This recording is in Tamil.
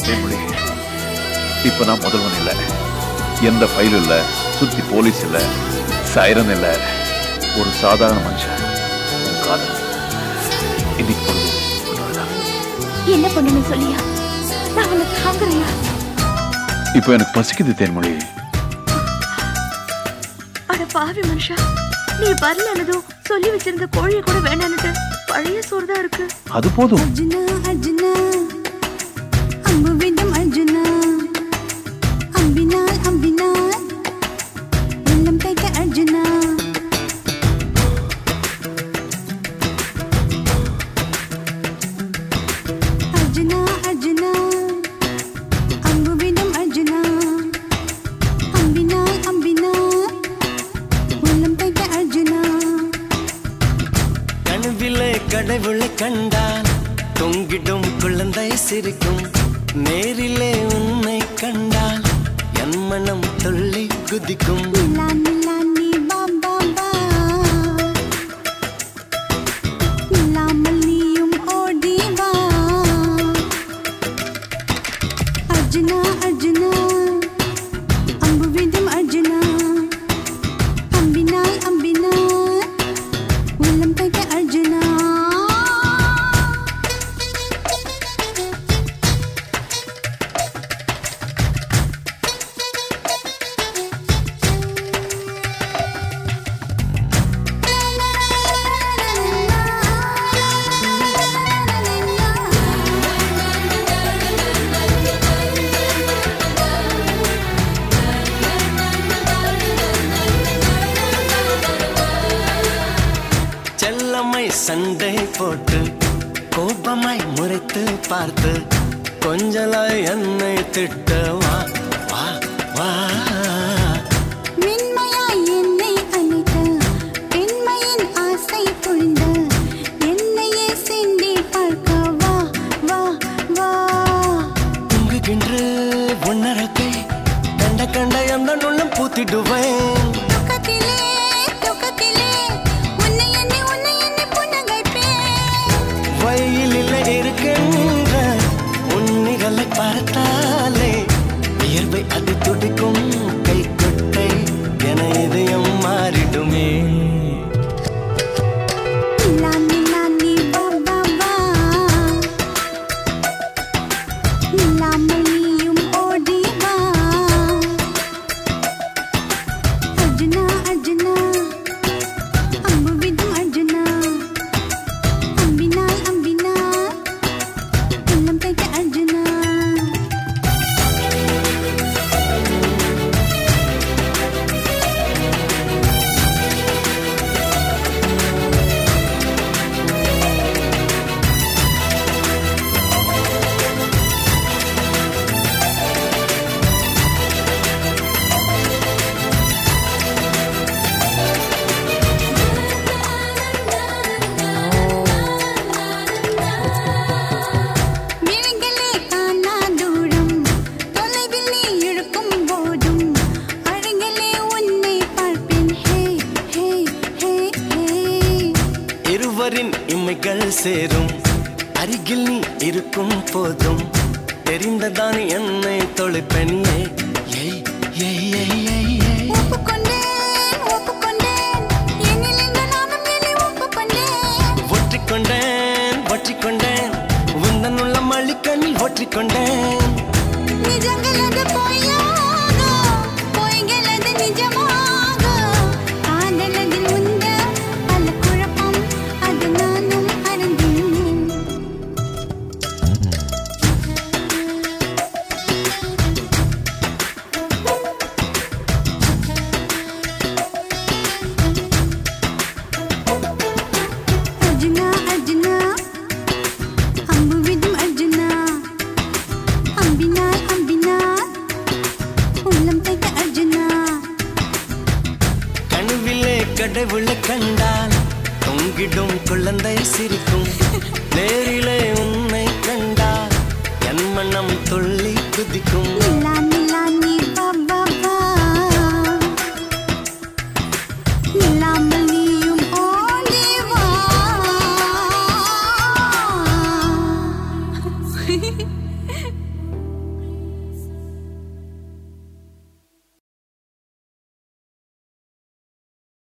இப்ப நான் முதல்வன் இல்ல, எந்த ஃபைல் இல்ல, சுத்தி போலீஸ் இல்ல, சைரன் இல்ல, ஒரு சாதாரண மனுஷன். உன் காதல் இன்னைக்கு பொழுது என்ன பண்ணணும் சொல்லியா? நான் உனக்கு தாங்குறியா? இப்ப எனக்கு பசிக்குது தேன்மொழி. அட பாவி மனுஷா, நீ வரலனதும் சொல்லி வச்சிருந்த கோழியை கூட வேண்டான்னுட்டு பழைய சோறு தான் இருக்கு. அது போதும். அர்ஜுனா அர்ஜுனா அம்பு விடும் அர்ஜுனா, அம்பினால் அம்பினால் உள்ளம் தைக்க அர்ஜுனா. அர்ஜுனா அர்ஜுனா அம்பு விடும் அர்ஜுனா, அம்பினால் அம்பினால் உள்ளம் தைக்க அர்ஜுனா. கனவிலே கடவுளை கண்டால் தொங்கிடும் குழந்தை சிரிக்கும், நேரிலே உன்னை கண்டால் என் மனம் துள்ளி குதிக்கும். நிலா நிலா நீ வா வா வா, நிலாமல் நீயும் ஓடி வா. அர்ஜுனா அர்ஜுனா அம்பு விடும் அர்ஜுனா, அம்பினால் அம்பினால் உள்ளம் தைக்க அர்ஜுனா. செல்லம்மை சண்டை போட்டு கோபமாய் முறைத்து பார்த்து கொஞ்சலாய் என்னை திட்ட வா வா வா. மென்மையாய் என்னை அணைத்த பெண்மையின் ஆசை பொழிந்த, என்னையே சென்றே பார்க்க வா வா வா. தூங்குகின்ற உன்னரத்தை கண்ட கண்ட எந்த நுள்ளம் பூத்திடுவேன். தூக்கத்திலே தூக்கத்திலே உன்னை எண்ணி புன்னகைப்பேன். வயலில் இருக்கின்ற உன்னிகளை பார்த்தாலே வியர்வை அது துடிக்கும், கை கொட்டை என இதயம் மாறிடுமே. நிலா நிலா நீ வா வா வா, நிலாமல் நீயும் ஓடி வா. அர்ஜுனா அர்ஜுனா அம்பு விடும் அர்ஜுனா, அம்பினால் அம்பினால் உள்ளம் தைக்க அர்ஜுனா. விழிகளே காணா தூரம், தொலைவில் நீ இருக்கும் போதும் அழகிலே உன்னை பார்ப்பேன். ஹே ஹே ஹே ஹே. இருவரின் இமைகள் சேரும், அருகில் நீ இருக்கும் போதும் தெரிந்ததான் என்னை தொலைப்பெண்ணியே. ஏய் ஏய் ஏய் ஏய் ஏய். ஒப்புக்கொண்டேன் ஒப்புக்கொண்டேன், என்னிலிருந்து நானும் என்னை ஒப்புக்கொண்டேன். ஒற்றிக்கொண்டேன் ஒற்றிக்கொண்டேன், உந்தன் உள்ள மளிக்கண்ணில் ஒற்றிக்கொண்டேன். நிஜங்கள் அது பொய்யாக, பொய்கள் அது நிஜமாக. காதலதில் உந்த பல குழப்பம், அது நானும் அறிந்தேன். அர்ஜுனா அர்ஜுனா அம்பு விடும் அர்ஜுனா, அம்பினால் அம்பினால் உள்ளம் தைக்க அர்ஜுனா. கனவிலே கடவுளை கண்டால் தொங்கிடும் குழந்தை சிரிக்கும், நேரிலே உன்